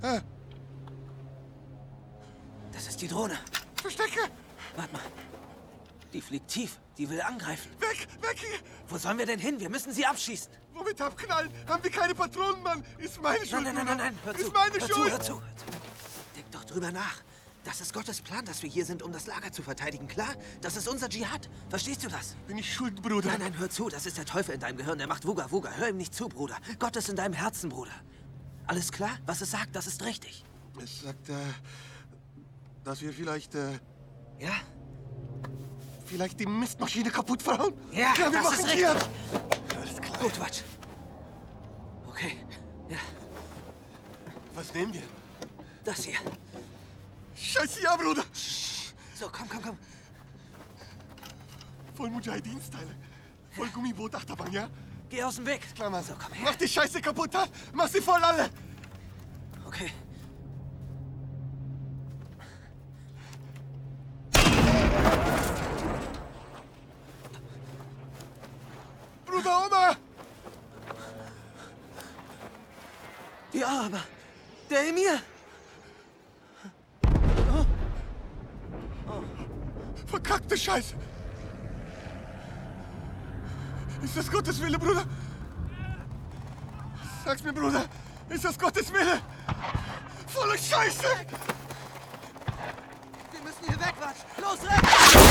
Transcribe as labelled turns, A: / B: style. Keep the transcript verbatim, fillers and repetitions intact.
A: Hä?
B: Das ist die Drohne.
A: Verstecke!
B: Warte mal. Die fliegt tief. Die will angreifen.
A: Weg! Weg hier!
B: Wo sollen wir denn hin? Wir müssen sie abschießen.
A: Womit abknallen? Haben wir keine Patronen, Mann? Ist meine Schuld.
B: Nein, nein, nein, nein, nein. Hör zu.
A: Ist meine
B: hör
A: Schuld.
B: zu, hör zu, hör zu. Denk doch drüber nach. Das ist Gottes Plan, dass wir hier sind, um das Lager zu verteidigen. Klar? Das ist unser Dschihad. Verstehst du das?
A: Bin ich schuld, Bruder?
B: Nein, nein, hör zu. Das ist der Teufel in deinem Gehirn. Der macht Wuga Wuga. Hör ihm nicht zu, Bruder. Gott ist in deinem Herzen, Bruder. Alles klar? Was es sagt, das ist richtig.
A: Es sagt, äh, dass wir vielleicht, äh,
B: Ja?
A: vielleicht die Mistmaschine kaputt fahren?
B: Ja,
A: wir
B: das
A: machen
B: ist
A: hier.
B: richtig.
A: Alles klar.
B: Gut, Watch. Okay. Ja,
A: Was nehmen wir?
B: das hier.
A: Scheiße, ja, Bruder.
B: So, komm, komm, komm.
A: Voll Mujahideen-Style. Voll Gummiboot-Achterbahn, ja?
B: Geh aus dem Weg.
A: Klar, Mann.
B: So, komm her.
A: Mach die Scheiße kaputt, ha? Mach sie voll alle.
B: Okay.
A: Bruder, Oma!
B: Ja, aber der Emir.
A: Verkackte Scheiße. Ist das Gottes Wille, Bruder? Sag's mir, Bruder. Ist das Gottes Wille? Volle Scheiße!
B: Wir müssen hier weg, Watch. Los, rechts!